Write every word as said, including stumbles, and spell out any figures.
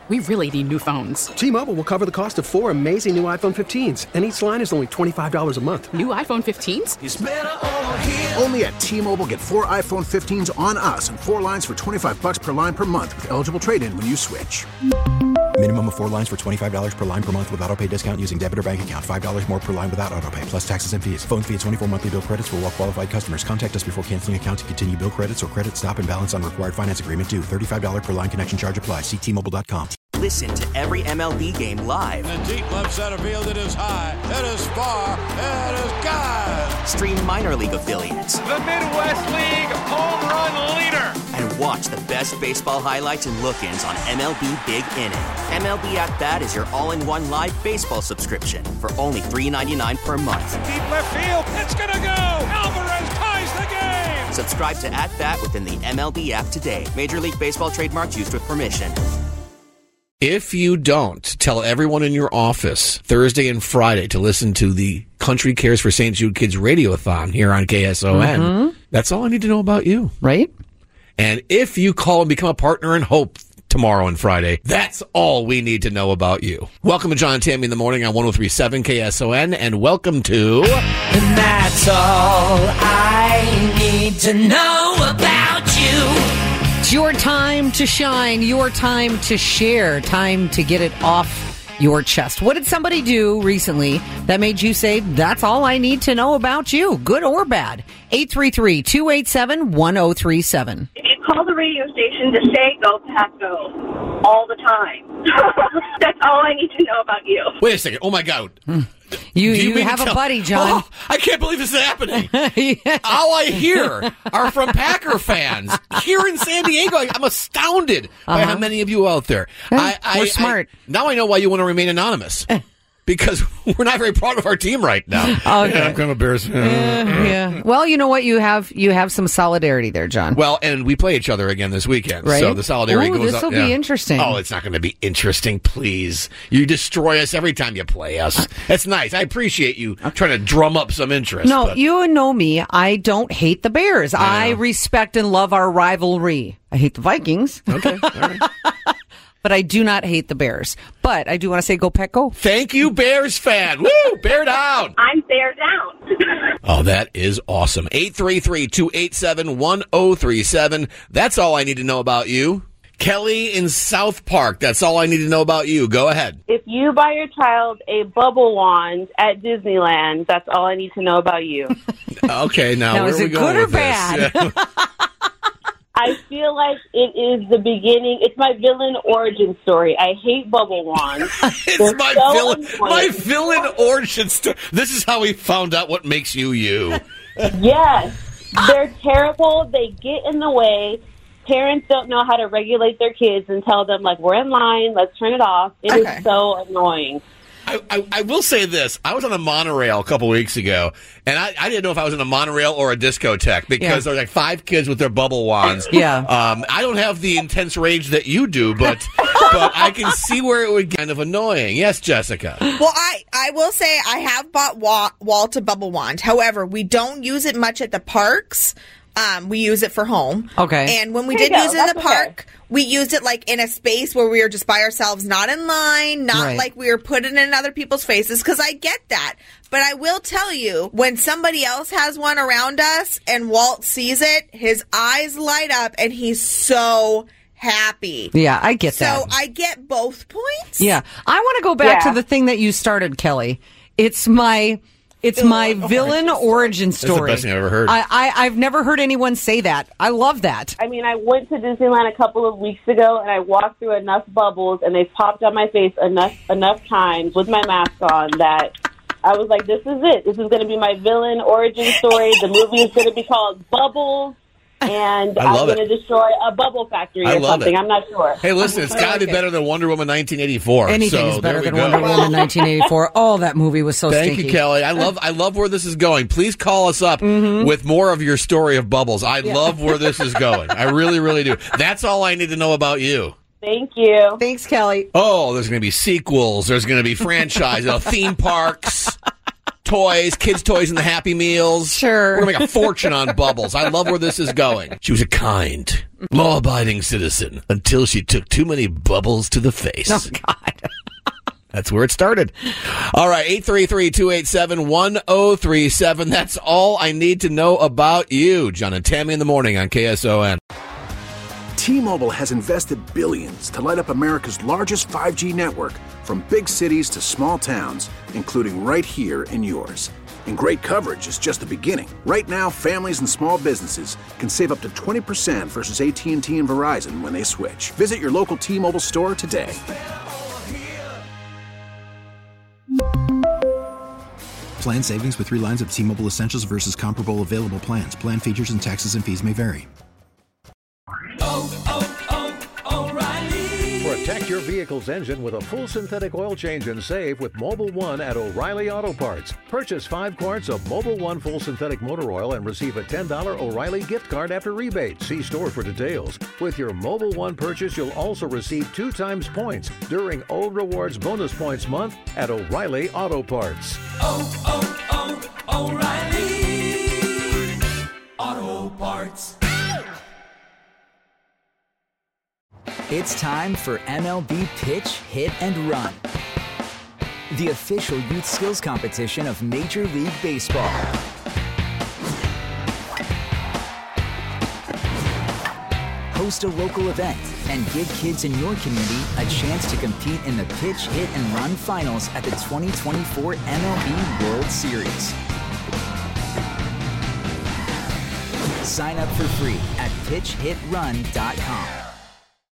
we really need new phones. T-Mobile will cover the cost of four amazing new iPhone fifteens, and each line is only twenty-five dollars a month. New iPhone fifteens? It's better over here. Only at T-Mobile, get four iPhone fifteens on us and four lines for twenty-five dollars per line per month with eligible trade-in when you switch. Minimum of four lines for twenty-five dollars per line per month with autopay discount using debit or bank account. five dollars more per line without autopay, plus taxes and fees. Phone fee at twenty-four monthly bill credits for well-qualified customers. Contact us before canceling account to continue bill credits or credit stop and balance on required finance agreement due. thirty-five dollars per line connection charge applies. See T Mobile dot com. Listen to every M L B game live. In the deep left center field, it is high, it is far, it is gone. Stream minor league affiliates. The Midwest League home run leader. And watch the best baseball highlights and look-ins on M L B Big Inning. M L B At Bat is your all-in-one live baseball subscription for only three dollars and ninety-nine cents per month. Deep left field, it's gonna go. Alvarez ties the game. Subscribe to At Bat within the M L B app today. Major League Baseball trademarks used with permission. If you don't tell everyone in your office Thursday and Friday to listen to the Country Cares for Saint Jude Kids Radiothon here on K S O N, mm-hmm. that's all I need to know about you. Right? And if you call and become a partner in Hope tomorrow and Friday, that's all we need to know about you. Welcome to John and Tammy in the Morning on one oh three point seven K S O N, and welcome to... And that's all I need to know about you. It's your time to shine, your time to share, time to get it off your chest. What did somebody do recently that made you say, that's all I need to know about you, good or bad? eight three three, two eight seven, one oh three seven. If you call the radio station to say go Pack Go all the time, that's all I need to know about you. Wait a second. Oh, my God. Hmm. You you, you have a tell- buddy, John. Oh, I can't believe this is happening. yeah. All I hear are from Packer fans here in San Diego. I'm astounded uh-huh. by how many of you out there. Yeah, I, we're I, smart. I, now I know why you want to remain anonymous. Because we're not very proud of our team right now. Okay. Yeah, I'm kind of embarrassed. Uh, yeah. Well, you know what? You have you have some solidarity there, John. Well, and we play each other again this weekend. Right? So the solidarity Ooh, goes up. This will yeah. be interesting. Oh, it's not going to be interesting, please. You destroy us every time you play us. That's nice. I appreciate you trying to drum up some interest. No, but. you know me. I don't hate the Bears. I, I respect and love our rivalry. I hate the Vikings. Okay. All right. But I do not hate the Bears. But I do want to say go Pack Go. Thank you, Bears fan. Woo! Bear down. I'm bear down. Oh, that is awesome. eight three three, two eight seven, one oh three seven. That's all I need to know about you. Kelly in South Park. That's all I need to know about you. Go ahead. If you buy your child a bubble wand at Disneyland, that's all I need to know about you. Okay, now, now where is are we it going good or with bad? this? Yeah. I feel like it is the beginning. It's my villain origin story. I hate bubble wands. It's They're my so villain, annoying. my villain origin story. This is how we found out what makes you you. Yes. They're terrible. They get in the way. Parents don't know how to regulate their kids and tell them, like, we're in line, let's turn it off. It Okay. is so annoying. I, I, I will say this. I was on a monorail a couple weeks ago, and I, I didn't know if I was in a monorail or a discotheque because Yeah. there were like five kids with their bubble wands. Yeah. Um, I don't have the intense rage that you do, but but I can see where it would get kind of annoying. Yes, Jessica. Well, I, I will say I have bought Wa- Walta Bubble Wand. However, we don't use it much at the parks. Um, we use it for home. Okay. And when we There did you use go. it in the That's okay. park, we used it like in a space where we were just by ourselves, not in line, not Right. like we were putting it in other people's faces, because I get that. But I will tell you, when somebody else has one around us and Walt sees it, his eyes light up and he's so happy. Yeah, I get So that. I get both points. Yeah. I want to go back Yeah. to the thing that you started, Kelly. It's my... It's my villain origin story. That's the best thing I've ever heard. I, I, I've never heard anyone say that. I love that. I mean, I went to Disneyland a couple of weeks ago, and I walked through enough bubbles, and they've popped on my face enough enough times with my mask on that I was like, this is it. This is going to be my villain origin story. The movie is going to be called Bubbles, and I I'm love going it. to destroy a bubble factory I or love something. it. I'm not sure. Hey, listen, it's got to be better than Wonder Woman nineteen eighty-four. Anything so is better there we than go. Wonder Woman nineteen eighty-four. Oh, that movie was so Thank stinky. you, Kelly. I love I love where this is going. Please call us up Mm-hmm. with more of your story of bubbles. I love where this is going. I really, really do. That's all I need to know about you. Thank you. Thanks, Kelly. Oh, there's going to be sequels. There's going to be franchise, uh, theme parks. toys, kids' toys in the Happy Meals. Sure. We're going to make a fortune on Bubbles. I love where this is going. She was a kind, law-abiding citizen until she took too many bubbles to the face. Oh, God. That's where it started. All right, eight three three, two eight seven, one oh three seven. That's all I need to know about you. John and Tammy in the morning on K S O N. T-Mobile has invested billions to light up America's largest five G network, from big cities to small towns, including right here in yours. And great coverage is just the beginning. Right now, families and small businesses can save up to twenty percent versus A T and T and Verizon when they switch. Visit your local T-Mobile store today. Plan savings with three lines of T-Mobile Essentials versus comparable available plans. Plan features and taxes and fees may vary. Oh, oh, oh, O'Reilly. Protect your vehicle's engine with a full synthetic oil change and save with Mobil one at O'Reilly Auto Parts. Purchase five quarts of Mobil one full synthetic motor oil and receive a ten dollars O'Reilly gift card after rebate. See store for details. With your Mobil one purchase, you'll also receive two times points during O Rewards Bonus Points Month at O'Reilly Auto Parts. Oh, oh, oh, O'Reilly Auto Parts. It's time for M L B Pitch, Hit, and Run, the official youth skills competition of Major League Baseball. Host a local event and give kids in your community a chance to compete in the Pitch, Hit, and Run finals at the twenty twenty-four M L B World Series. Sign up for free at pitch hit run dot com.